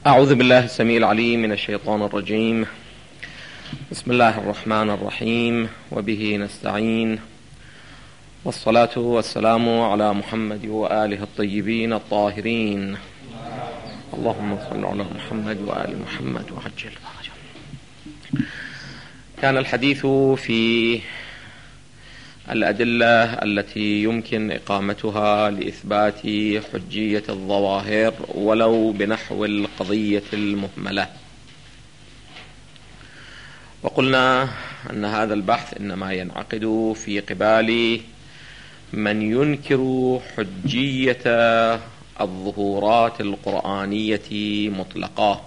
أعوذ بالله السميع العليم من الشيطان الرجيم. بسم الله الرحمن الرحيم، وبه نستعين، والصلاة والسلام على محمد وآله الطيبين الطاهرين. اللهم صل على محمد وآل محمد وعجل فرجهم. كان الحديث في الأدلة التي يمكن إقامتها لإثبات حجية الظواهر ولو بنحو القضية المهملة، وقلنا أن هذا البحث إنما ينعقد في قبال من ينكر حجية الظهورات القرآنية مطلقة،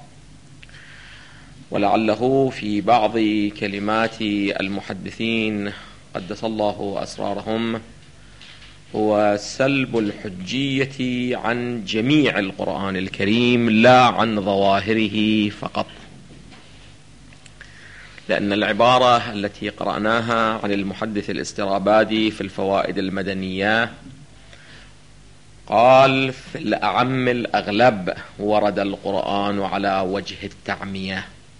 ولعله في بعض كلمات المحدثين قدس الله أسرارهم هو سلب الحجية عن جميع القرآن الكريم لا عن ظواهره فقط، لأن العبارة التي قرأناها عن المحدث الاسترابادي في الفوائد المدنية قال في الأعم الأغلب ورد القرآن على وجه التعمية،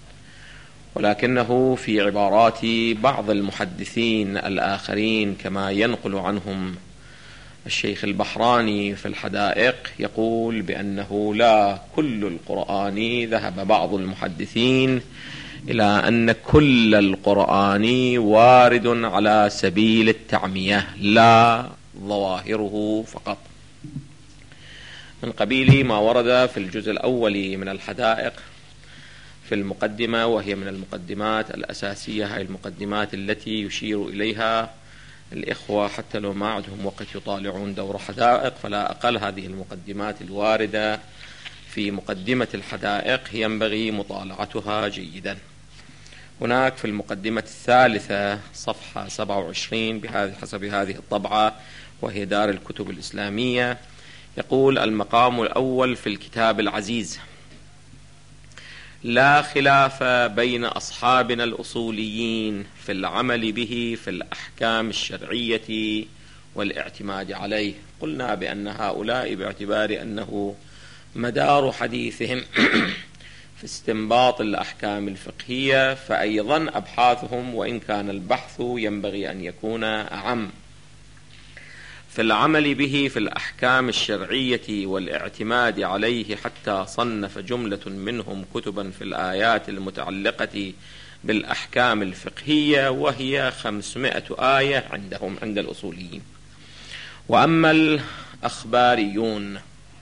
ولكنه في عبارات بعض المحدثين الآخرين كما ينقل عنهم الشيخ البحراني في الحدائق يقول بأنه لا، كل القرآن ذهب بعض المحدثين إلى أن كل القرآن وارد على سبيل التعمية لا ظواهره فقط، من قبيل ما ورد في الجزء الأول من الحدائق في المقدمة، وهي من المقدمات الأساسية، هي المقدمات التي يشير إليها الإخوة حتى لو ما عندهم وقت يطالعون دور حدائق، فلا أقل هذه المقدمات الواردة في مقدمة الحدائق ينبغي مطالعتها جيدا. هناك في المقدمة الثالثة صفحة 27 حسب هذه الطبعة وهي دار الكتب الإسلامية، يقول: المقام الأول في الكتاب العزيز: لا خلاف بين أصحابنا الأصوليين في العمل به في الأحكام الشرعية والاعتماد عليه. قلنا بأن هؤلاء باعتبار أنه مدار حديثهم في استنباط الأحكام الفقهية، فأيضا أبحاثهم وإن كان البحث ينبغي أن يكون أعم في العمل به في الأحكام الشرعية والاعتماد عليه، حتى صنف جملة منهم كتبا في الآيات المتعلقة بالأحكام الفقهية، وهي 500 آية عندهم عند الأصوليين. وأما الأخباريون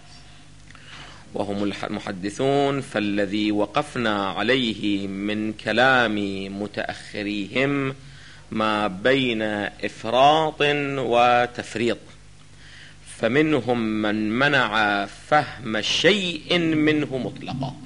وهم المحدثون فالذي وقفنا عليه من كلام متأخريهم ما بين إفراط وتفريط، فمنهم من منع فهم شيء منه مطلقا،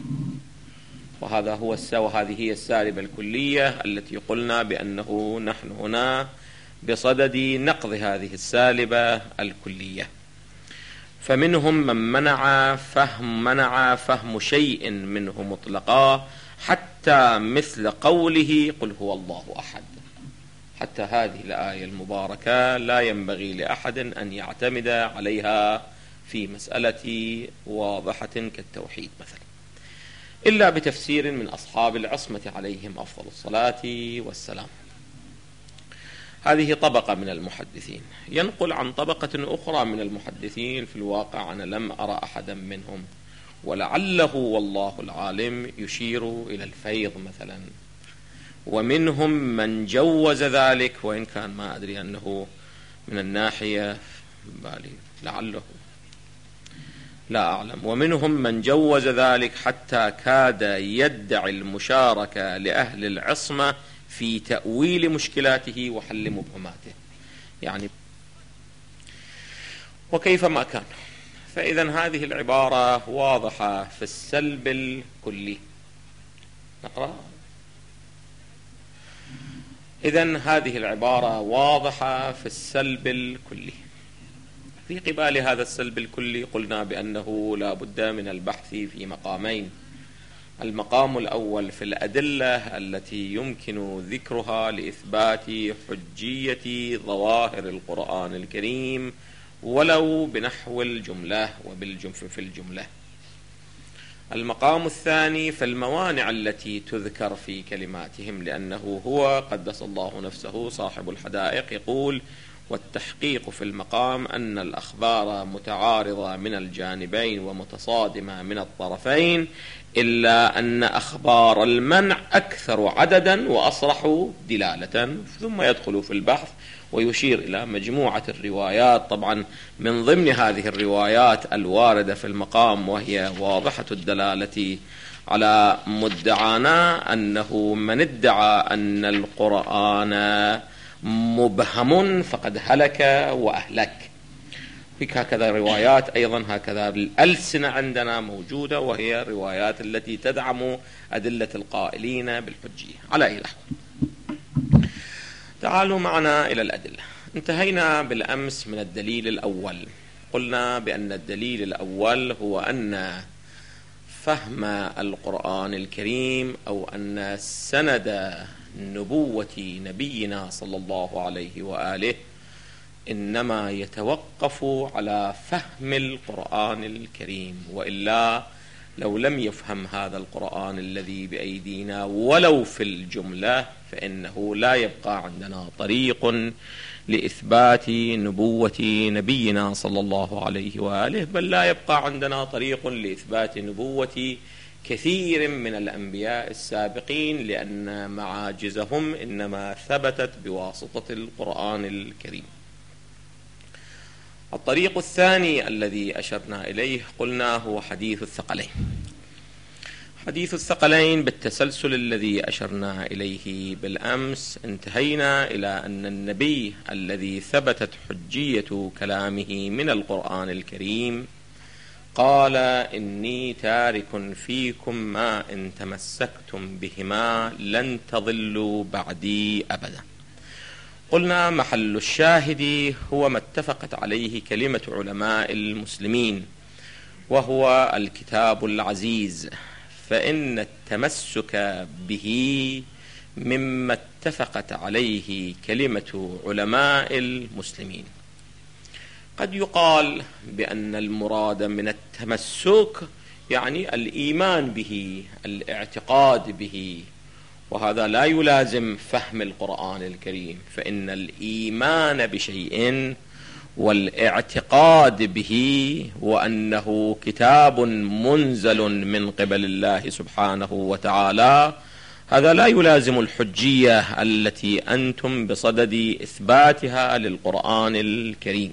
وهذه هي السالبة الكلية التي قلنا بأنه نحن هنا بصدد نقض هذه السالبة الكلية. فمنهم من منع فهم شيء منه مطلقا، حتى مثل قوله: قل هو الله أحد. حتى هذه الآية المباركة لا ينبغي لأحد أن يعتمد عليها في مسألة واضحة كالتوحيد مثلا، إلا بتفسير من أصحاب العصمة عليهم أفضل الصلاة والسلام. هذه طبقة من المحدثين. ينقل عن طبقة أخرى من المحدثين في الواقع أنا لم أرى أحدا منهم، ولعله والله العالم يشير إلى الفيض مثلا، ومنهم من جوز ذلك، وإن كان ما أدري أنه من الناحية بالي لعله لا أعلم. ومنهم من جوز ذلك حتى كاد يدعي المشاركة لأهل العصمة في تأويل مشكلاته وحل مبهماته، يعني وكيفما كان. فإذا هذه العبارة واضحة في السلب الكلي. نقرأ. إذن هذه العبارة واضحة في السلب الكلي. في قبال هذا السلب الكلي قلنا بأنه لا بد من البحث في مقامين: المقام الأول في الأدلة التي يمكن ذكرها لإثبات حجية ظواهر القرآن الكريم ولو بنحو الجملة في الجملة، المقام الثاني فالموانع التي تذكر في كلماتهم، لأنه هو قدس الله نفسه صاحب الحدائق يقول: والتحقيق في المقام أن الأخبار متعارضة من الجانبين ومتصادمة من الطرفين، إلا أن أخبار المنع أكثر عددا وأصرح دلالة. ثم يدخل في البحث ويشير إلى مجموعة الروايات. طبعا من ضمن هذه الروايات الواردة في المقام وهي واضحة الدلالة على مدعانا أنه من ادعى أن القرآن مبهم فقد هلك وأهلك. هكذا روايات أيضا هكذا بالألسنة عندنا موجودة، وهي الروايات التي تدعم أدلة القائلين بالحجية. على أي نحو، تعالوا معنا إلى الأدلة. انتهينا بالأمس من الدليل الأول. قلنا بأن الدليل الأول هو أن فهم القرآن الكريم أو أن سند نبوة نبينا صلى الله عليه وآله إنما يتوقف على فهم القرآن الكريم، وإلا لو لم يفهم هذا القرآن الذي بأيدينا ولو في الجملة فإنه لا يبقى عندنا طريق لإثبات نبوة نبينا صلى الله عليه وآله، بل لا يبقى عندنا طريق لإثبات نبوة كثير من الأنبياء السابقين، لأن معاجزهم إنما ثبتت بواسطة القرآن الكريم. الطريق الثاني الذي أشرنا إليه قلنا هو حديث الثقلين. حديث الثقلين بالتسلسل الذي أشرنا إليه بالأمس انتهينا إلى أن النبي الذي ثبتت حجية كلامه من القرآن الكريم قال: إني تارك فيكم ما إن تمسكتم بهما لن تضلوا بعدي أبدا. قلنا محل الشاهد هو ما اتفقت عليه كلمة علماء المسلمين، وهو الكتاب العزيز، فإن التمسك به مما اتفقت عليه كلمة علماء المسلمين. قد يقال بأن المراد من التمسك يعني الإيمان به، الاعتقاد به، وهذا لا يلازم فهم القرآن الكريم، فإن الإيمان بشيء والاعتقاد به وأنه كتاب منزل من قبل الله سبحانه وتعالى هذا لا يلازم الحجية التي أنتم بصدد إثباتها للقرآن الكريم.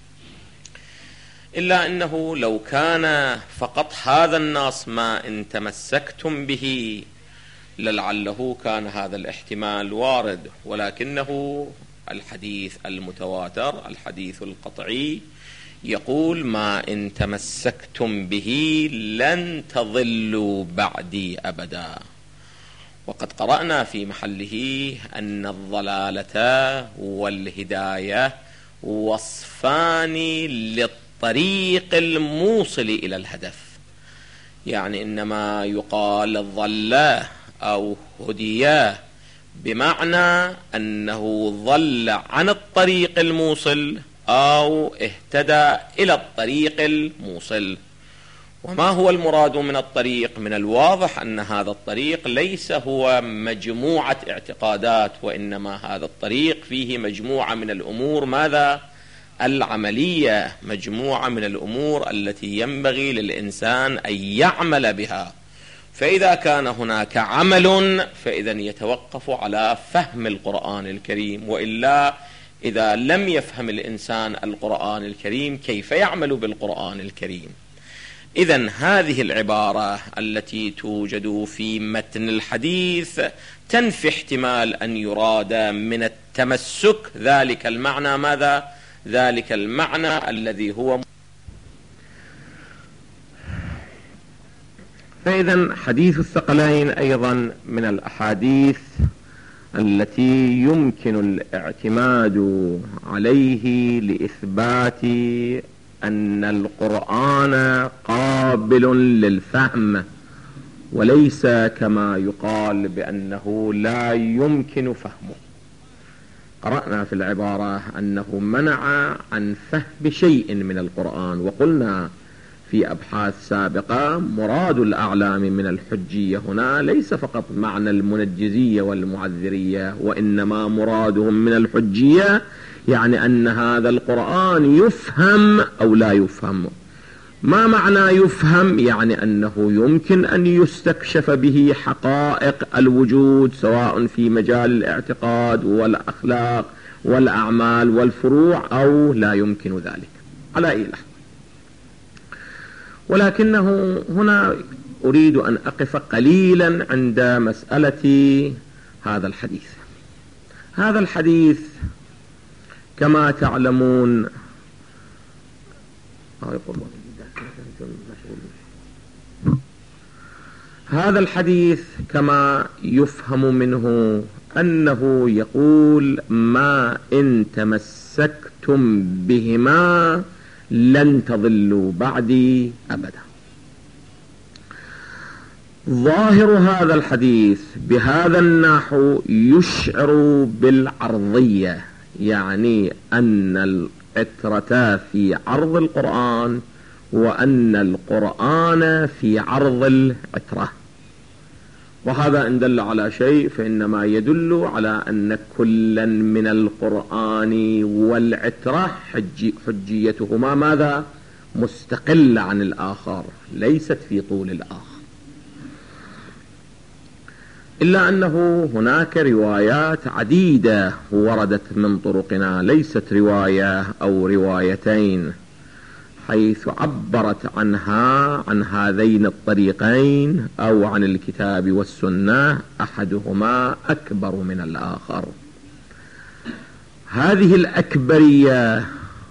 إلا أنه لو كان فقط هذا النص ما إن تمسكتم به لعله كان هذا الاحتمال وارد، ولكنه الحديث المتواتر الحديث القطعي يقول: ما إن تمسكتم به لن تضلوا بعدي أبدا. وقد قرأنا في محله أن الضلالة والهداية وصفان للطريق الموصل إلى الهدف، يعني إنما يقال ضل أو هدي بمعنى أنه ضل عن الطريق الموصل أو اهتدى إلى الطريق الموصل. وما هو المراد من الطريق؟ من الواضح أن هذا الطريق ليس هو مجموعة اعتقادات، وإنما هذا الطريق فيه مجموعة من الأمور ماذا؟ العملية، مجموعة من الأمور التي ينبغي للإنسان أن يعمل بها. فإذا كان هناك عمل فإذا يتوقف على فهم القرآن الكريم، وإلا إذا لم يفهم الإنسان القرآن الكريم كيف يعمل بالقرآن الكريم؟ إذن هذه العبارة التي توجد في متن الحديث تنفي احتمال أن يراد من التمسك ذلك المعنى ماذا؟ ذلك المعنى الذي هو. فإذا حديث الثقلين أيضا من الأحاديث التي يمكن الاعتماد عليه لإثبات أن القرآن قابل للفهم، وليس كما يقال بأنه لا يمكن فهمه. قرأنا في العبارة أنه منع عن فهم شيء من القرآن، وقلنا في أبحاث سابقة مراد الأعلام من الحجية هنا ليس فقط معنى المنجزية والمعذرية، وإنما مرادهم من الحجية يعني أن هذا القرآن يفهم أو لا يفهم. ما معنى يفهم؟ يعني أنه يمكن أن يستكشف به حقائق الوجود سواء في مجال الاعتقاد والأخلاق والأعمال والفروع أو لا يمكن ذلك على أي لحظة. ولكنه هنا أريد أن أقف قليلا عند مسألة هذا الحديث. هذا الحديث كما تعلمون هذا الحديث كما يفهم منه أنه يقول ما إن تمسكتم بهما لن تضلوا بعدي أبدا. ظاهر هذا الحديث بهذا النحو يشعر بالعرضية، يعني أن العترة في عرض القرآن وأن القرآن في عرض العترة. وهذا إن دل على شيء فإنما يدل على أن كلا من القرآن والعترة حجيتهما ماذا؟ مستقلة عن الآخر، ليست في طول الآخر. إلا أنه هناك روايات عديدة وردت من طرقنا، ليست رواية أو روايتين، حيث عبرت عنها عن هذين الطريقين أو عن الكتاب والسنة أحدهما أكبر من الآخر. هذه الأكبرية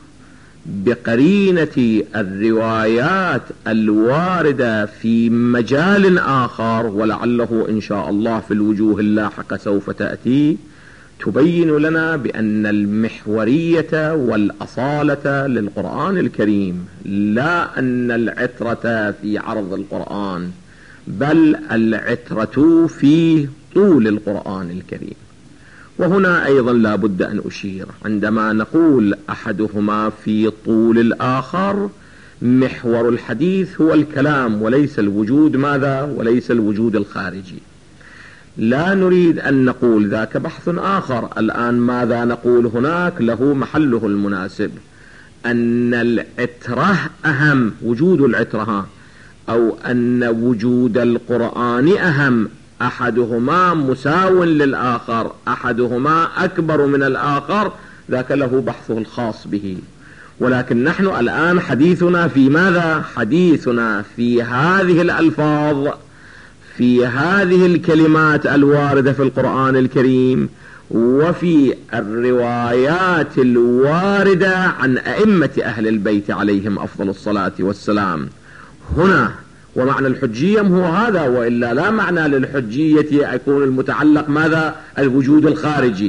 بقرينة الروايات الواردة في مجال آخر، ولعله إن شاء الله في الوجوه اللاحقة سوف تأتي، تبين لنا بأن المحورية والأصالة للقرآن الكريم لا أن العترة في عرض القرآن، بل العترة في طول القرآن الكريم. وهنا أيضا لا بد أن أشير عندما نقول أحدهما في طول الآخر، محور الحديث هو الكلام وليس الوجود ماذا؟ وليس الوجود الخارجي. لا نريد أن نقول ذاك بحث آخر. الآن ماذا نقول هناك له محله المناسب، أن العترة أهم، وجود العترة، أو أن وجود القرآن أهم، أحدهما مساو للآخر، أحدهما أكبر من الآخر، ذاك له بحثه الخاص به. ولكن نحن الآن حديثنا في ماذا؟ حديثنا في هذه الألفاظ، في هذه الكلمات الواردة في القرآن الكريم، وفي الروايات الواردة عن أئمة أهل البيت عليهم أفضل الصلاة والسلام. هنا ومعنى الحجية هو هذا، وإلا لا معنى للحجية يكون المتعلق ماذا؟ الوجود الخارجي.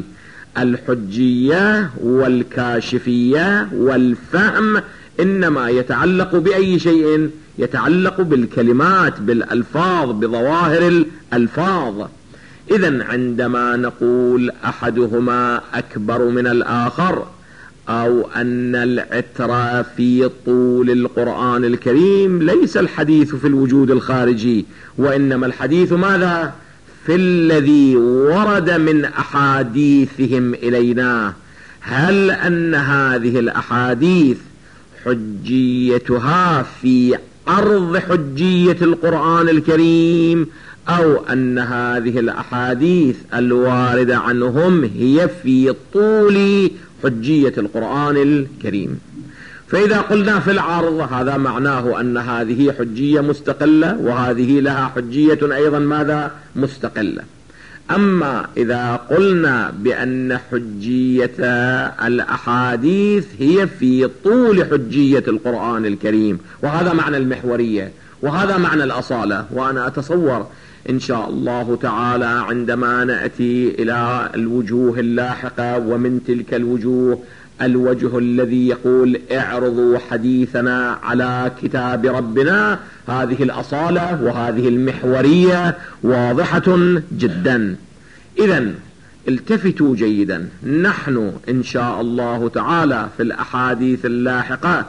الحجية والكاشفية والفهم إنما يتعلق بأي شيء؟ يتعلق بالكلمات، بالألفاظ، بظواهر الألفاظ. إذن عندما نقول أحدهما أكبر من الآخر، أو أن العترة في طول القرآن الكريم، ليس الحديث في الوجود الخارجي، وإنما الحديث ماذا؟ في الذي ورد من أحاديثهم إلينا. هل أن هذه الأحاديث حجيتها في عرض حجية القرآن الكريم، أو أن هذه الأحاديث الواردة عنهم هي في طول حجية القرآن الكريم؟ فإذا قلنا في العرض هذا معناه أن هذه حجية مستقلة وهذه لها حجية أيضا ماذا؟ مستقلة. أما إذا قلنا بأن حجية الأحاديث هي في طول حجية القرآن الكريم، وهذا معنى المحورية وهذا معنى الأصالة. وأنا أتصور إن شاء الله تعالى عندما نأتي إلى الوجوه اللاحقة، ومن تلك الوجوه الوجه الذي يقول اعرضوا حديثنا على كتاب ربنا، هذه الأصالة وهذه المحورية واضحة جدا. إذن التفتوا جيدا، نحن إن شاء الله تعالى في الأحاديث اللاحقة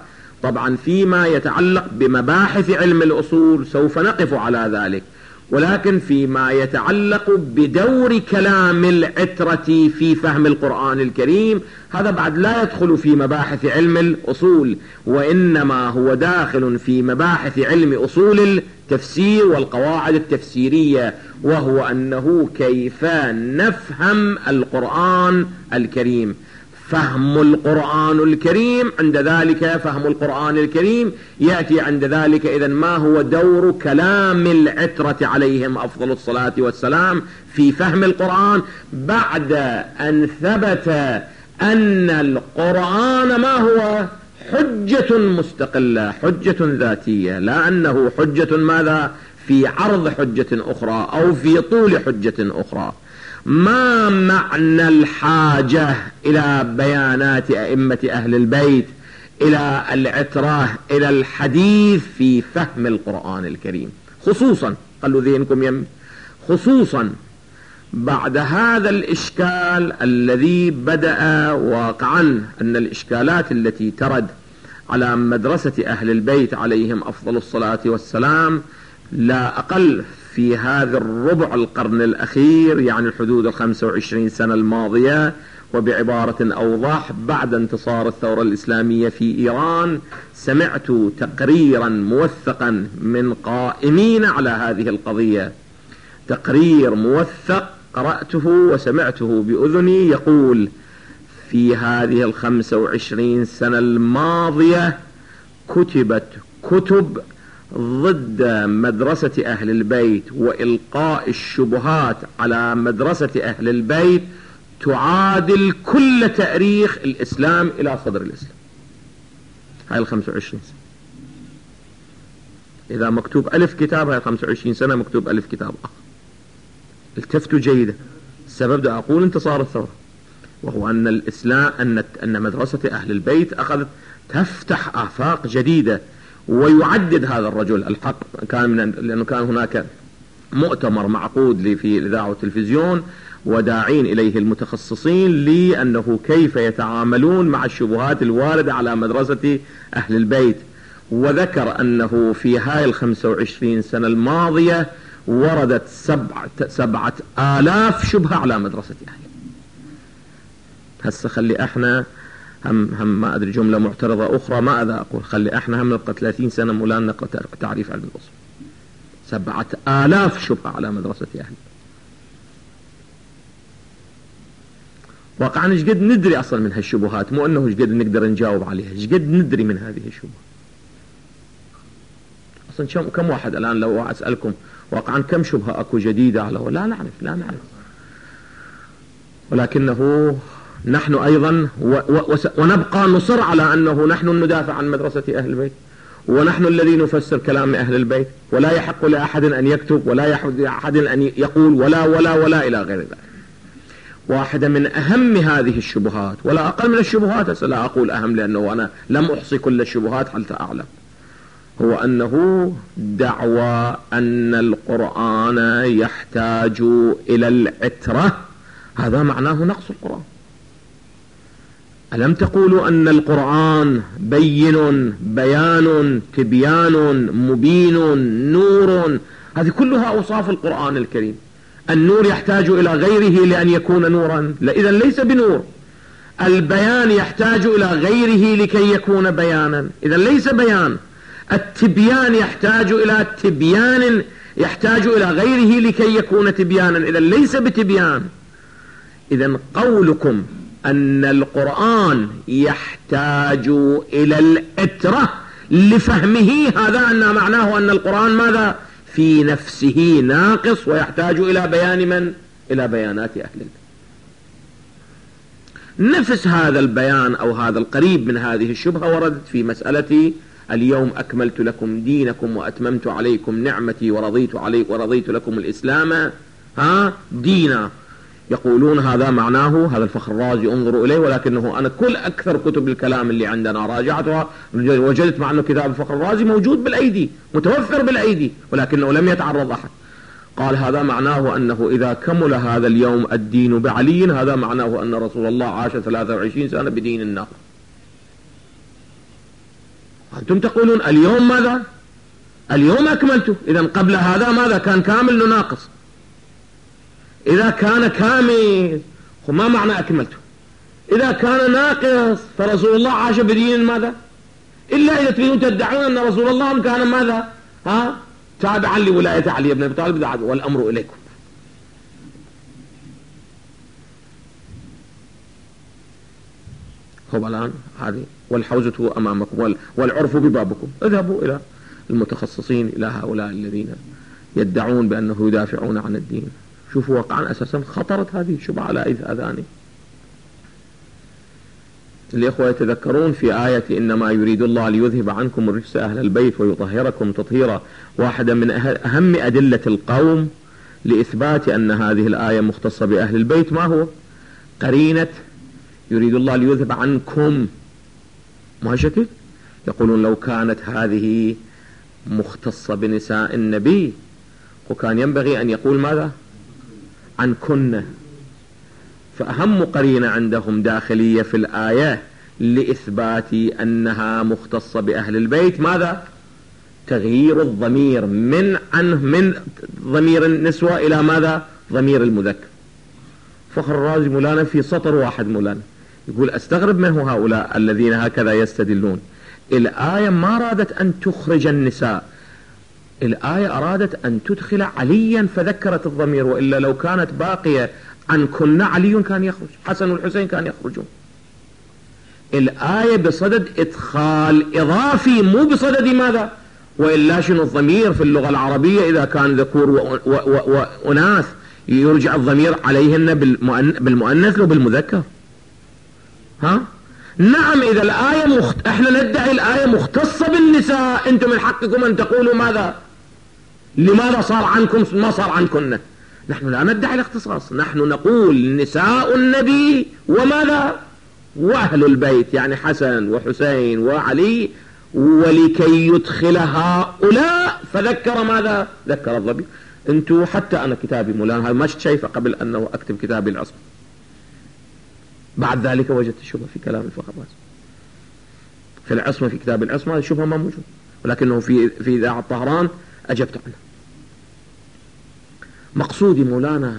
طبعا فيما يتعلق بمباحث علم الأصول سوف نقف على ذلك، ولكن فيما يتعلق بدور كلام العترة في فهم القرآن الكريم هذا بعد لا يدخل في مباحث علم الأصول، وإنما هو داخل في مباحث علم أصول التفسير والقواعد التفسيرية، وهو أنه كيف نفهم القرآن الكريم. فهم القرآن الكريم عند ذلك، فهم القرآن الكريم يأتي عند ذلك إذن ما هو دور كلام العترة عليهم أفضل الصلاة والسلام في فهم القرآن بعد أن ثبت أن القرآن ما هو حجة مستقلة، حجة ذاتية، لا أنه حجة ماذا في عرض حجة أخرى أو في طول حجة أخرى. ما معنى الحاجة إلى بيانات أئمة أهل البيت، إلى العترة، إلى الحديث في فهم القرآن الكريم، خصوصا خلوا ذهنكم خصوصا بعد هذا الإشكال الذي بدأ واقعا أن الإشكالات التي ترد على مدرسة أهل البيت عليهم أفضل الصلاة والسلام لا أقل في هذا الربع القرن الأخير، يعني الحدود 25 سنة الماضية، وبعبارة أوضح بعد انتصار الثورة الإسلامية في إيران سمعت تقريرا موثقا من قائمين على هذه القضية، تقرير موثق قرأته وسمعته بأذني يقول في هذه 25 سنة الماضية كتبت كتب ضد مدرسة أهل البيت وإلقاء الشبهات على مدرسة أهل البيت تعادل كل تاريخ الإسلام إلى صدر الإسلام. هاي 25 سنة، إذا مكتوب 1000 كتاب هاي 25 سنة مكتوب 1000 كتاب آخر. التفتوا جيدا، السبب ده أقول انتصار الثورة، وهو أن الإسلام أن مدرسة أهل البيت أخذت تفتح آفاق جديدة. ويعدد هذا الرجل الحق لأنه كان هناك مؤتمر معقود في الإذاعة والتلفزيون وداعين إليه المتخصصين لأنه كيف يتعاملون مع الشبهات الواردة على مدرسة أهل البيت، وذكر أنه في هاي 25 سنة الماضية وردت 7,000 شبهة على مدرسة أهل. هسه خلي احنا هم ما ادري جملة معترضة اخرى ما اذا اقول، خلي احنا هم نبقى 30 سنة مولانا نقرأ تعريف علم الاصول، 7,000 شبهة على مدرسة أهل. واقعا ايش قد ندري اصلا من هالشبهات، مو انه ايش قد نقدر نجاوب عليها، ايش قد ندري من هذه الشبهات. اصلا كم واحد الان لو اسالكم واقعا كم شبهة اكو جديدة على لا نعرف، ولكنه نحن أيضا ونبقى نصر على أنه نحن ندافع عن مدرسة أهل البيت، ونحن الذي نفسر كلام أهل البيت، ولا يحق لأحد أن يكتب ولا يحق لأحد أن يقول ولا إلى غير ذلك. واحدة من أهم هذه الشبهات ولا أقل من الشبهات، لا أقول أهم لأنه أنا لم أحصي كل الشبهات حتى أعلم، هو أنه دعوى أن القرآن يحتاج إلى العترة، هذا معناه نقص القرآن. ألم تقولوا أن القرآن بيان تبيان مبين نور، هذه كلها أوصاف القرآن الكريم. النور يحتاج إلى غيره لأن يكون نورا، إذا ليس بنور. البيان يحتاج إلى غيره لكي يكون بيانا، إذا ليس بيان. التبيان يحتاج إلى تبيان يحتاج إلى غيره لكي يكون تبيانا، إذا ليس بتبيان. إذا قولكم أن القرآن يحتاج إلى العترة لفهمه، هذا أن معناه أن القرآن ماذا في نفسه ناقص ويحتاج إلى بيان من؟ إلى بيانات أهل البيت. نفس هذا البيان أو هذا القريب من هذه الشبهة وردت في مسألة اليوم أكملت لكم دينكم وأتممت عليكم نعمتي ورضيت لكم الإسلام دينا. يقولون هذا معناه، هذا الفخر الرازي انظروا إليه، ولكنه أنا كل أكثر كتب الكلام اللي عندنا راجعتها وجدت مع أنه كتاب الفخر الرازي موجود بالأيدي متوفر بالأيدي، ولكنه لم يتعرض أحد. قال هذا معناه أنه إذا كمل هذا اليوم الدين بعلي، هذا معناه أن رسول الله عاش 23 سنة بدين النار. أنتم تقولون اليوم ماذا؟ اليوم أكملته. إذا قبل هذا ماذا كان؟ كامل ناقص. إذا كان كامل ما معنى أكملته؟ إذا كان ناقص فرسول الله عاش بدين ماذا؟ إلا إذا تريدون تدعون أن رسول الله كان ماذا؟ تابعا لولاية علي بن أبي طالب، والأمر إليكم. هو الآن هذه والحوزة أمامكم والعرف ببابكم، اذهبوا إلى المتخصصين، إلى هؤلاء الذين يدعون بأنه يدافعون عن الدين. شوفوا واقعا أساسا خطرت هذه الشبهة على أذاني. الإخوة يتذكرون في آية إنما يريد الله ليذهب عنكم الرجس أهل البيت ويطهركم تطهيرا، واحدة من أهم أدلة القوم لإثبات أن هذه الآية مختصة بأهل البيت ما هو؟ قرينة يريد الله ليذهب عنكم. ما شكل؟ يقولون لو كانت هذه مختصة بنساء النبي وكان ينبغي أن يقول ماذا؟ عنكن. فأهم قرينة عندهم داخلية في الآية لإثبات أنها مختصة بأهل البيت ماذا؟ تغيير الضمير من ضمير النسوة إلى ماذا؟ ضمير المذكر. فخر الرازي مولانا في سطر واحد مولانا يقول أستغرب منه هؤلاء الذين هكذا يستدلون. الآية ما أرادت أن تخرج النساء، الآية أرادت أن تدخل عليا فذكرت الضمير، وإلا لو كانت باقية عنكن علي كان يخرج، حسن والحسين كان يخرجون. الآية بصدد إدخال إضافي مو بصدد ماذا؟ وإلا شنو الضمير في اللغة العربية إذا كان ذكور وأناث يرجع الضمير عليهن بالمؤنث لو بالمذكر. نعم إذا الآية احنا ندعي الآية مختصة بالنساء، انتم من حقكم أن تقولوا ماذا؟ لماذا صار عنكم ما صار عنكن؟ نحن لا ندعي الاختصاص، نحن نقول نساء النبي وماذا؟ وأهل البيت، يعني حسن وحسين وعلي، ولكي يدخل هؤلاء فذكر ماذا؟ ذكر الضمير. انتوا حتى أنا كتابي مولانا ما شايفه قبل أنه أكتب كتابي العصمة، بعد ذلك وجدت الشبهة في كلام الفخر الرازي في العصمة، في كتاب العصمة الشبهة ما موجود، ولكنه في إذاعة طهران أجبت عنه. مقصودي مولانا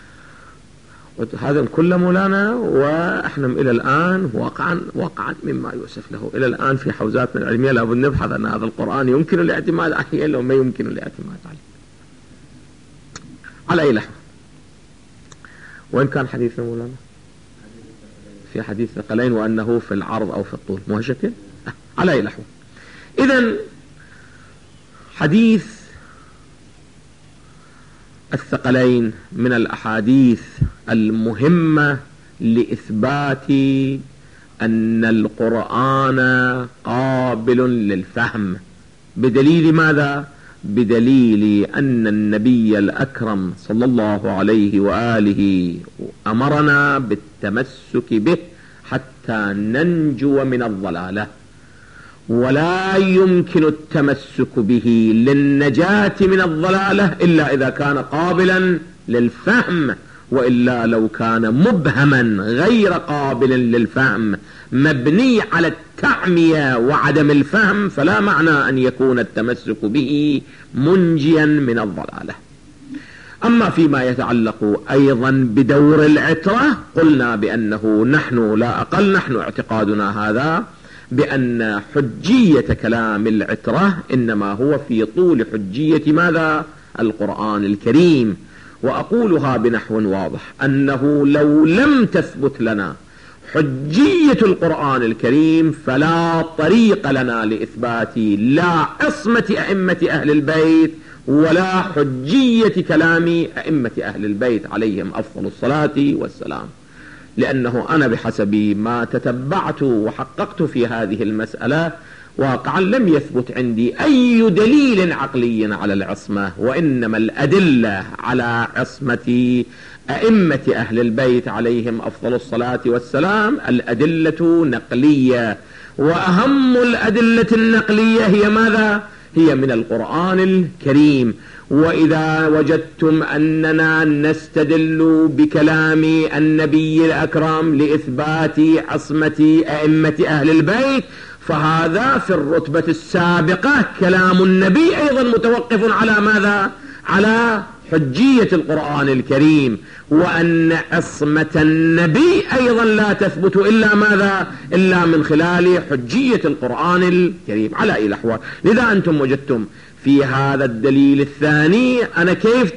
هذا كله مولانا، وإحنا إلى الآن واقعا مما يؤسف له إلى الآن في حوزاتنا العلمية لابد نبحث أن هذا القرآن يمكن الاعتماد عليه لو ما يمكن الاعتماد عليه. على أي لحظة وإن كان حديثنا مولانا في حديث ثقلين وأنه في العرض أو في الطول مو شكل على أي لحظة. إذن حديث الثقلين من الأحاديث المهمة لإثبات أن القرآن قابل للفهم، بدليل ماذا؟ بدليل أن النبي الأكرم صلى الله عليه وآله أمرنا بالتمسك به حتى ننجو من الضلالة، ولا يمكن التمسك به للنجاة من الضلالة إلا إذا كان قابلا للفهم، وإلا لو كان مبهما غير قابل للفهم مبني على التعمية وعدم الفهم فلا معنى أن يكون التمسك به منجيا من الضلالة. أما فيما يتعلق أيضا بدور العترة قلنا بأنه نحن لا أقل، نحن اعتقادنا هذا بأن حجية كلام العترة إنما هو في طول حجية ماذا؟ القرآن الكريم. وأقولها بنحو واضح أنه لو لم تثبت لنا حجية القرآن الكريم فلا طريق لنا لإثبات لا عصمة أئمة أهل البيت ولا حجية كلام أئمة أهل البيت عليهم أفضل الصلاة والسلام. لأنه أنا بحسب ما تتبعت وحققت في هذه المسألة واقعا لم يثبت عندي أي دليل عقلي على العصمة، وإنما الأدلة على عصمة أئمة أهل البيت عليهم أفضل الصلاة والسلام الأدلة نقلية، وأهم الأدلة النقلية هي ماذا؟ هي من القرآن الكريم. وإذا وجدتم أننا نستدل بكلام النبي الأكرم لإثبات عصمة أئمة أهل البيت فهذا في الرتبة السابقة كلام النبي أيضا متوقف على ماذا؟ على حجية القرآن الكريم، وأن عصمة النبي أيضا لا تثبت إلا ماذا؟ إلا من خلال حجية القرآن الكريم على أي الأحوال. لذا أنتم وجدتم في هذا الدليل الثاني أنا كيف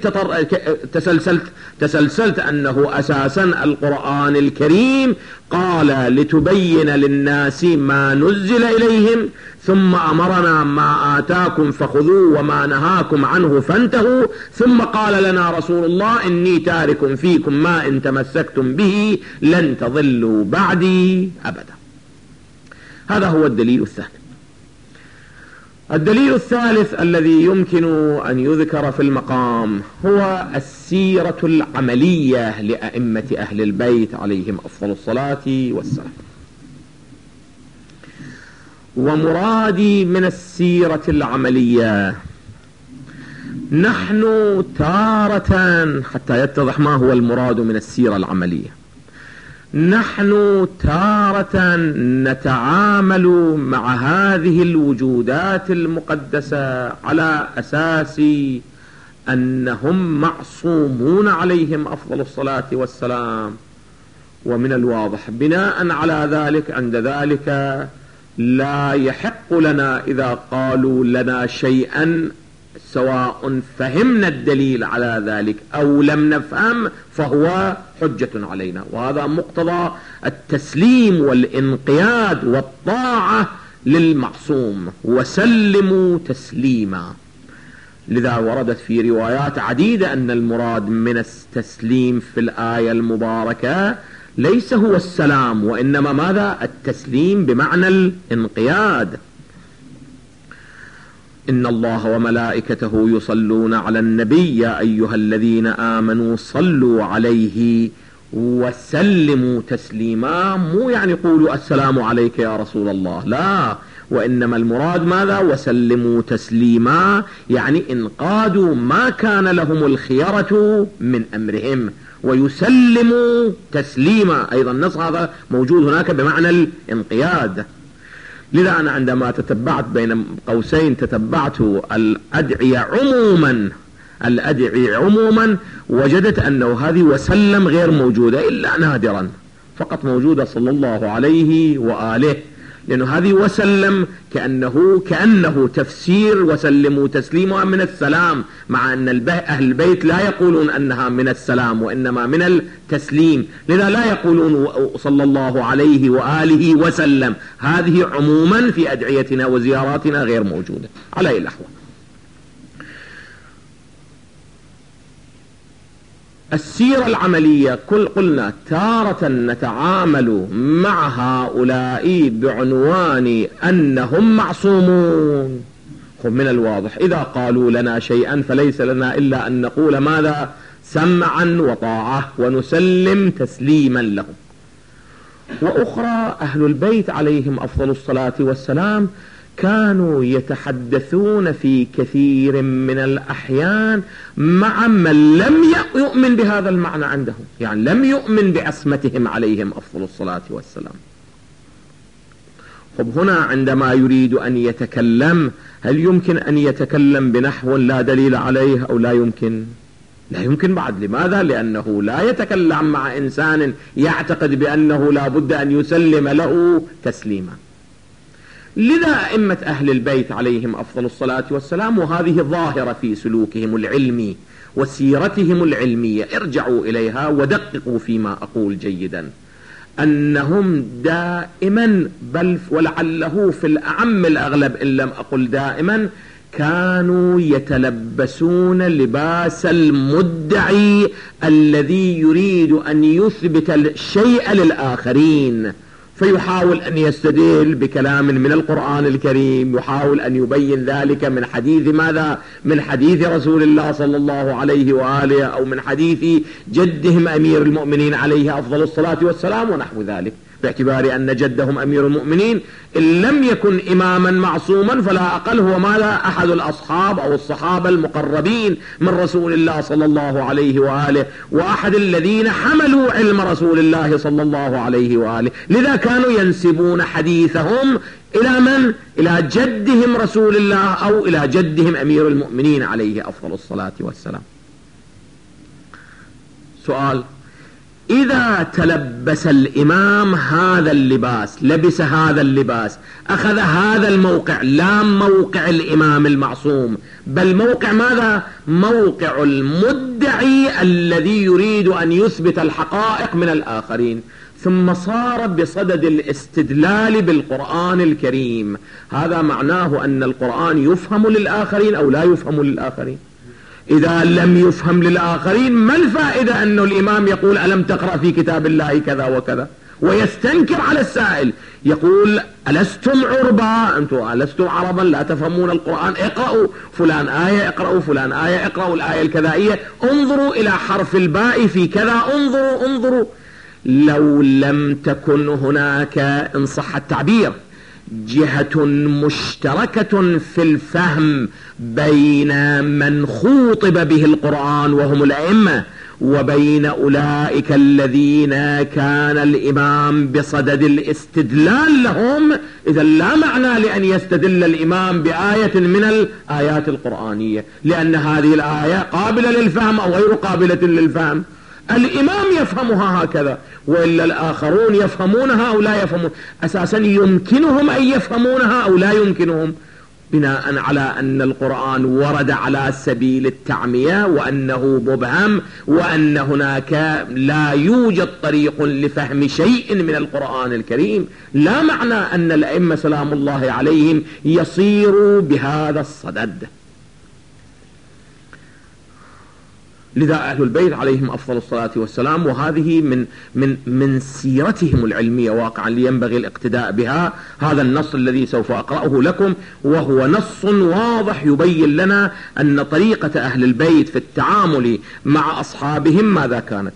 تسلسلت أنه أساسا القرآن الكريم قال لتبين للناس ما نزل إليهم، ثم أمرنا ما آتاكم فخذوه وما نهاكم عنه فانتهوا، ثم قال لنا رسول الله إني تارك فيكم ما إن تمسكتم به لن تضلوا بعدي أبدا. هذا هو الدليل الثاني. الدليل الثالث الذي يمكن أن يذكر في المقام هو السيرة العملية لأئمة أهل البيت عليهم أفضل الصلاة والسلام. ومرادي من السيرة العملية، نحن تارة حتى يتضح ما هو المراد من السيرة العملية، نحن تارة نتعامل مع هذه الوجودات المقدسة على أساس أنهم معصومون عليهم أفضل الصلاة والسلام، ومن الواضح بناء على ذلك عند ذلك لا يحق لنا إذا قالوا لنا شيئا سواء فهمنا الدليل على ذلك أو لم نفهم فهو حجة علينا، وهذا مقتضى التسليم والانقياد والطاعة للمعصوم، وسلموا تسليما. لذا وردت في روايات عديدة أن المراد من التسليم في الآية المباركة ليس هو السلام، وإنما ماذا؟ التسليم بمعنى الانقياد. إن الله وملائكته يصلون على النبي يا أيها الذين آمنوا صلوا عليه وسلموا تسليما. مو يعني قولوا السلام عليك يا رسول الله، لا، وإنما المراد ماذا؟ وسلموا تسليما، يعني انقادوا ما كان لهم الخيرة من أمرهم ويسلموا تسليما. أيضا النص هذا موجود هناك بمعنى الانقياد. لذا أنا عندما تتبعت بين قوسين تتبعت الأدعية عموما وجدت أنه هذه وسلم غير موجودة إلا نادرا، فقط موجودة صلى الله عليه وآله، لأنه هذه وسلم كأنه تفسير وسلموا تسليما من السلام، مع أن أهل البيت لا يقولون أنها من السلام وإنما من التسليم. لذا لا يقولون صلى الله عليه وآله وسلم، هذه عموما في أدعيتنا وزياراتنا غير موجودة على أي الأحوال. السيرة العملية قلنا تارة نتعامل مع هؤلاء بعنوان أنهم معصومون. من الواضح إذا قالوا لنا شيئا فليس لنا إلا أن نقول ماذا؟ سمعا وطاعة ونسلم تسليما لهم. وأخرى أهل البيت عليهم أفضل الصلاة والسلام كانوا يتحدثون في كثير من الأحيان مع من لم يؤمن بهذا المعنى عندهم، يعني لم يؤمن بعصمتهم عليهم أفضل الصلاة والسلام. هنا عندما يريد أن يتكلم هل يمكن أن يتكلم بنحو لا دليل عليه أو لا يمكن؟ لا يمكن بعد. لماذا؟ لأنه لا يتكلم مع إنسان يعتقد بأنه لا بد أن يسلم له تسليما. لذا أئمة أهل البيت عليهم أفضل الصلاة والسلام، وهذه ظاهرة في سلوكهم العلمي وسيرتهم العلمية، ارجعوا إليها ودققوا فيما أقول جيدا، أنهم دائما بل ولعله في الأعم الأغلب إن لم أقل دائما كانوا يتلبسون لباس المدعي الذي يريد أن يثبت الشيء للآخرين، فيحاول أن يستدل بكلام من القرآن الكريم، يحاول أن يبين ذلك من حديث ماذا؟ من حديث رسول الله صلى الله عليه وآله، أو من حديث جدهم أمير المؤمنين عليه أفضل الصلاة والسلام ونحو ذلك. باعتبار أن جدهم أمير المؤمنين إن لم يكن إماما معصوما فلا أقل هو ماذا أحد الأصحاب أو الصحابة المقربين من رسول الله صلى الله عليه وآله، وأحد الذين حملوا علم رسول الله صلى الله عليه وآله، لذا كانوا ينسبون حديثهم إلى من؟ إلى جدهم رسول الله أو إلى جدهم أمير المؤمنين عليه أفضل الصلاة والسلام. سؤال: إذا تلبس الإمام هذا اللباس، لبس هذا اللباس، أخذ هذا الموقع، لا موقع الإمام المعصوم بل موقع ماذا؟ موقع المدعي الذي يريد أن يثبت الحقائق من الآخرين، ثم صار بصدد الاستدلال بالقرآن الكريم، هذا معناه أن القرآن يفهم للآخرين أو لا يفهم للآخرين؟ إذا لم يفهم للآخرين ما الفائدة أن الإمام يقول ألم تقرأ في كتاب الله كذا وكذا، ويستنكر على السائل، يقول ألستم عربا، أنتم ألستم عربا لا تفهمون القرآن، اقرأوا فلان آية، اقرأوا فلان آية، اقرأوا الآية الكذائية، انظروا إلى حرف الباء في كذا، انظروا. لو لم تكن هناك إن صح التعبير جهة مشتركة في الفهم بين من خوطب به القرآن وهم الأئمة وبين أولئك الذين كان الإمام بصدد الاستدلال لهم، إذا لا معنى لأن يستدل الإمام بآية من الآيات القرآنية، لأن هذه الآية قابلة للفهم أو غير قابلة للفهم. الإمام يفهمها هكذا، وإلا الآخرون يفهمونها أو لا يفهمون، أساسا يمكنهم أن يفهمونها أو لا يمكنهم، بناء على أن القرآن ورد على سبيل التعمية وأنه مبهم وأن هناك لا يوجد طريق لفهم شيء من القرآن الكريم، لا معنى أن الأئمة سلام الله عليهم يصيروا بهذا الصدد. لذا أهل البيت عليهم أفضل الصلاة والسلام، وهذه من سيرتهم العلمية واقعا لينبغي الاقتداء بها، هذا النص الذي سوف أقرأه لكم وهو نص واضح يبين لنا أن طريقة أهل البيت في التعامل مع أصحابهم ماذا كانت.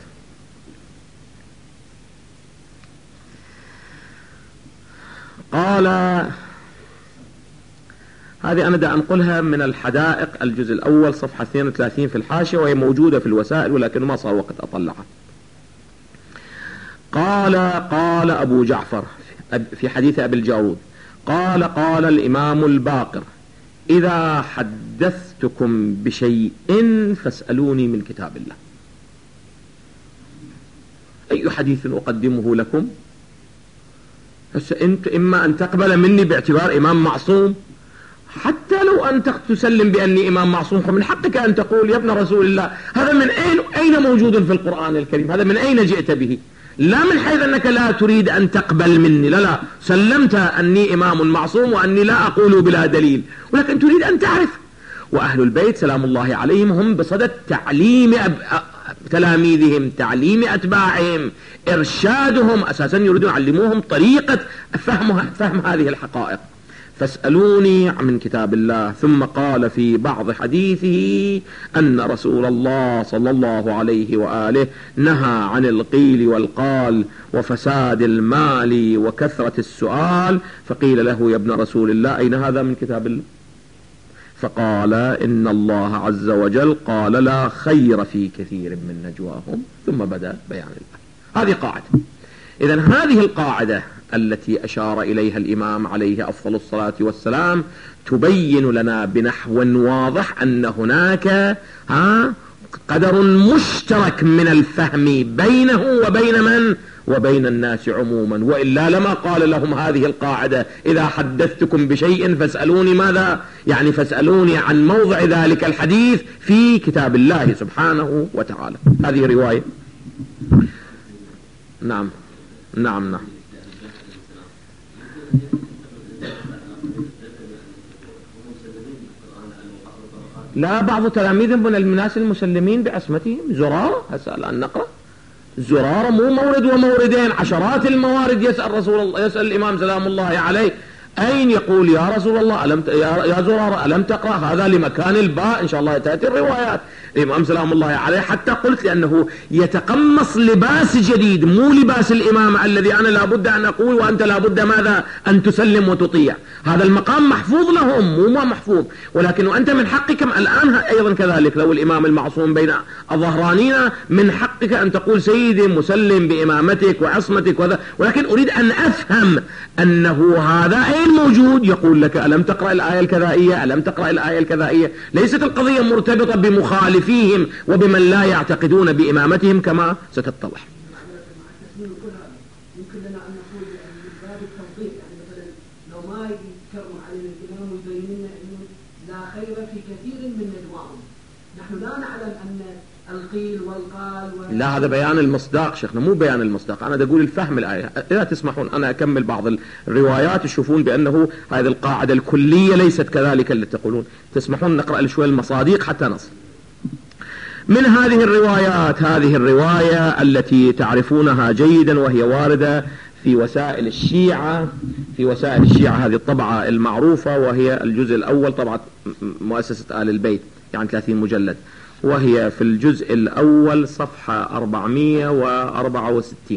قال، هذه أنا دا أنقلها من الحدائق الجزء الأول صفحة 32 في الحاشية، وهي موجودة في الوسائل ولكن ما صار وقت أطلعها. قال أبو جعفر في حديث أبي الجارود، قال الإمام الباقر: إذا حدثتكم بشيء فاسألوني من كتاب الله. أي حديث أقدمه لكم؟ أنت إما أن تقبل مني باعتبار إمام معصوم، حتى لو أن تسلم بأني إمام معصوم فمن حقك أن تقول يا ابن رسول الله هذا من أين موجود في القرآن الكريم، هذا من أين جئت به، لا من حيث أنك لا تريد أن تقبل مني، لا سلمت أني إمام معصوم وأني لا أقول بلا دليل، ولكن تريد أن تعرف. وأهل البيت سلام الله عليهم هم بصدد تعليم تلاميذهم، تعليم أتباعهم، إرشادهم، أساسا يريدون يعلموهم طريقة فهم هذه الحقائق. فاسألوني من كتاب الله. ثم قال في بعض حديثه أن رسول الله صلى الله عليه وآله نهى عن القيل والقال وفساد المال وكثرة السؤال، فقيل له يا ابن رسول الله أين هذا من كتاب الله؟ فقال إن الله عز وجل قال لا خير في كثير من نجواهم، ثم بدأ بيان الله. هذه قاعدة. إذن هذه القاعدة التي أشار إليها الإمام عليه أفضل الصلاة والسلام تبين لنا بنحو واضح أن هناك قدر مشترك من الفهم بينه وبين من؟ وبين الناس عموما، وإلا لما قال لهم هذه القاعدة إذا حدثتكم بشيء فاسألوني ماذا؟ يعني فاسألوني عن موضع ذلك الحديث في كتاب الله سبحانه وتعالى. هذه رواية. نعم. لا، بعض تلاميذهم من الناس المسلمين بعصمتهم. زرارة، أسأل أن نقرأ. زرارة مو مورد وموردين، عشرات الموارد يسأل رسول الله، يسأل الإمام سلام الله عليه أين، يقول يا رسول الله يا زرارة ألم تقرأ هذا لمكان الباء، إن شاء الله تأتي الروايات، الإمام سلام الله عليه، حتى قلت لأنه يتقمص لباس جديد، مو لباس الإمامة الذي أنا لابد أن أقول وأنت لابد ماذا أن تسلم وتطيع. هذا المقام محفوظ لهم، مو ما محفوظ، ولكن أنت من حقك الآن أيضا كذلك، لو الإمام المعصوم بين الظهرانين من حقك أن تقول سيدي مسلم بإمامتك وعصمتك وذا، ولكن أريد أن أفهم أنه هذا أين موجود. يقول لك ألم تقرأ الآية الكذائية، ألم تقرأ الآية الكذائية. ليست القضية مرتبطة بمخالفيهم وبمن لا يعتقدون بإمامتهم كما ستتضح. يمكن لنا أن نقول من باب التوضيح، يعني مثلا لو ما يكرم علينا الإمام ويبين لنا أنه لا خير في كثير من ندواهم، نحن لا نعلم أن القيل والقال لا، هذا بيان المصداق شيخنا، مو بيان المصداق. أنا أقول الفهم الآية. إذا تسمحون أنا أكمل بعض الروايات تشوفون بأنه هذه القاعدة الكلية ليست كذلك اللي تقولون. تسمحون نقرأ شوية المصادق حتى نصل. من هذه الروايات، هذه الرواية التي تعرفونها جيدا وهي واردة في وسائل الشيعة، في وسائل الشيعة هذه الطبعة المعروفة، وهي الجزء الأول طبعة مؤسسة آل البيت، يعني 30 مجلد، وهي في الجزء الأول صفحة 464.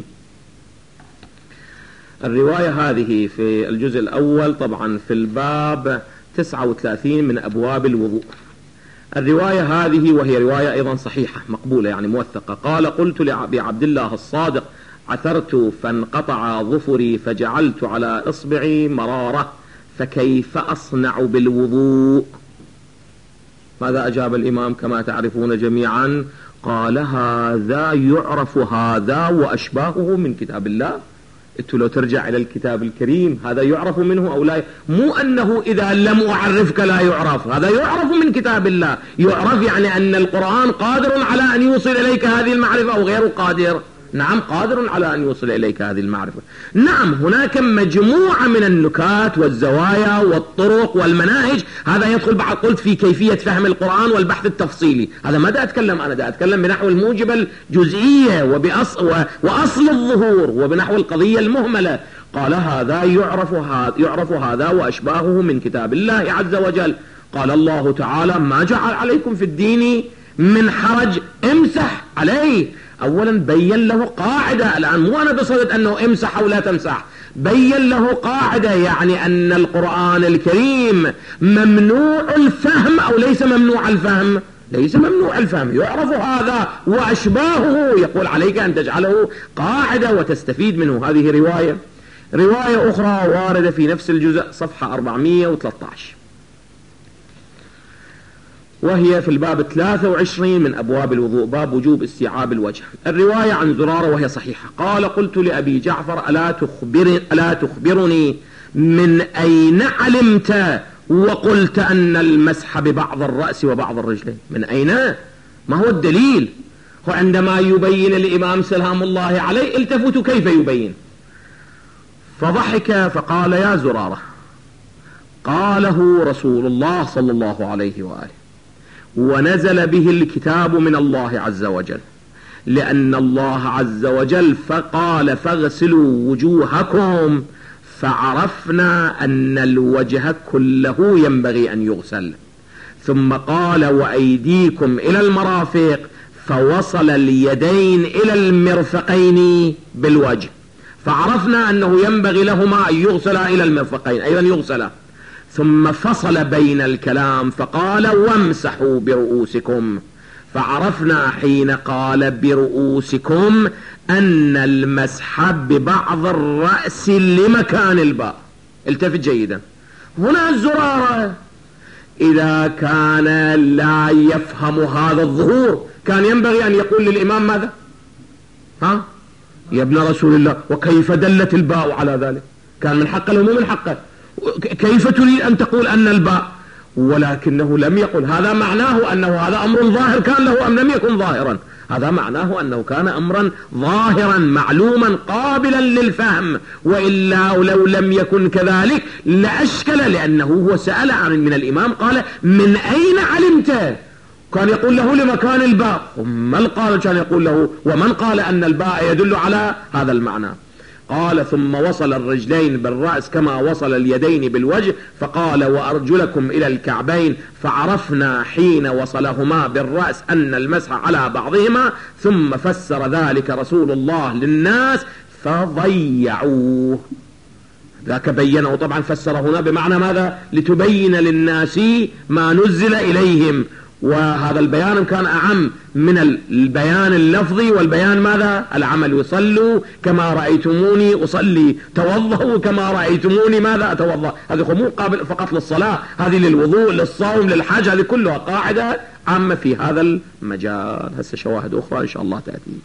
الرواية هذه في الجزء الأول طبعا في الباب 39 من أبواب الوضوء. الرواية هذه وهي رواية أيضا صحيحة مقبولة يعني موثقة. قال: قلت لأبي عبد الله الصادق: عثرت فانقطع ظفري فجعلت على إصبعي مرارة، فكيف أصنع بالوضوء؟ ماذا أجاب الإمام كما تعرفون جميعا؟ قال: هذا يعرف هذا وأشباهه من كتاب الله. انتوا لو ترجع إلى الكتاب الكريم هذا يعرف منه أو لا، مو أنه إذا لم أعرفك لا يعرف، هذا يعرف من كتاب الله. يعرف يعني أن القرآن قادر على أن يوصل إليك هذه المعرفة أو غير قادر؟ نعم، قادر على أن يوصل إليك هذه المعرفة. نعم، هناك مجموعة من النكات والزوايا والطرق والمناهج، هذا يدخل بعد قلت في كيفية فهم القرآن والبحث التفصيلي. هذا ما دا أتكلم أنا، دا أتكلم بنحو الموجب الجزئية وأصل الظهور وبنحو القضية المهملة. قال: هذا يعرف هذا وأشباهه من كتاب الله عز وجل. قال الله تعالى: ما جعل عليكم في الدين من حرج، امسح عليه. أولا بين له قاعدة، الآن مو أنا بصدد أنه امسح أو لا تمسح، بين له قاعدة، يعني أن القرآن الكريم ممنوع الفهم أو ليس ممنوع الفهم؟ ليس ممنوع الفهم، يعرف هذا وأشباهه. يقول عليك أن تجعله قاعدة وتستفيد منه. هذه رواية أخرى واردة في نفس الجزء صفحة 413، وهي في الباب 23 من أبواب الوضوء، باب وجوب استيعاب الوجه. الرواية عن زرارة وهي صحيحة. قال: قلت لأبي جعفر: ألا تخبرني من أين علمت وقلت أن المسح ببعض الرأس وبعض الرجلين؟ من أين؟ ما هو الدليل؟ وعندما يبين الإمام سلام الله عليه التفتوا كيف يبين. فضحك فقال: يا زرارة، قاله رسول الله صلى الله عليه وآله، ونزل به الكتاب من الله عز وجل، لأن الله عز وجل فقال: فاغسلوا وجوهكم، فعرفنا أن الوجه كله ينبغي أن يغسل. ثم قال: وأيديكم إلى المرافق، فوصل اليدين إلى المرفقين بالوجه، فعرفنا أنه ينبغي لهما أن يغسلا إلى المرفقين أيضا يغسلا. ثم فصل بين الكلام فقال: وامسحوا برؤوسكم، فعرفنا حين قال برؤوسكم أن المسح ببعض الرأس لمكان الباء. التفت جيدا. هنا الزرارة إذا كان لا يفهم هذا الظهور كان ينبغي أن يقول للإمام ماذا؟ يا ابن رسول الله، وكيف دلت الباء على ذلك؟ كان من حقه مو من حقه. كيف تريد أن تقول أن الباء؟ ولكنه لم يقل. هذا معناه أنه هذا أمر ظاهر كان له أم لم يكن ظاهرا؟ هذا معناه أنه كان أمرا ظاهرا معلوما قابلا للفهم، وإلا لو لم يكن كذلك لأشكل، لأنه هو سأل من الإمام قال: من أين علمت؟ كان يقول له لمكان الباء. من قال كان يقول له؟ ومن قال أن الباء يدل على هذا المعنى؟ قال ثم وصل الرجلين بالرأس كما وصل اليدين بالوجه، فقال وأرجلكم إلى الكعبين، فعرفنا حين وصلهما بالرأس أن المسح على بعضهما، ثم فسر ذلك رسول الله للناس فضيعوه. ذاك بينه طبعا، فسر هنا بمعنى ماذا؟ لتبين للناس ما نزل إليهم، وهذا البيان كان أعم من البيان اللفظي والبيان ماذا؟ العمل. يصلوا كما رأيتموني أصلي، توضأوا كما رأيتموني ماذا؟ أتوضأ. هذه مو قابل فقط للصلاة، هذه للوضوء، للصوم، للحج، هذه كلها قاعدة عامة في هذا المجال. هسه شواهد أخرى إن شاء الله تأتي.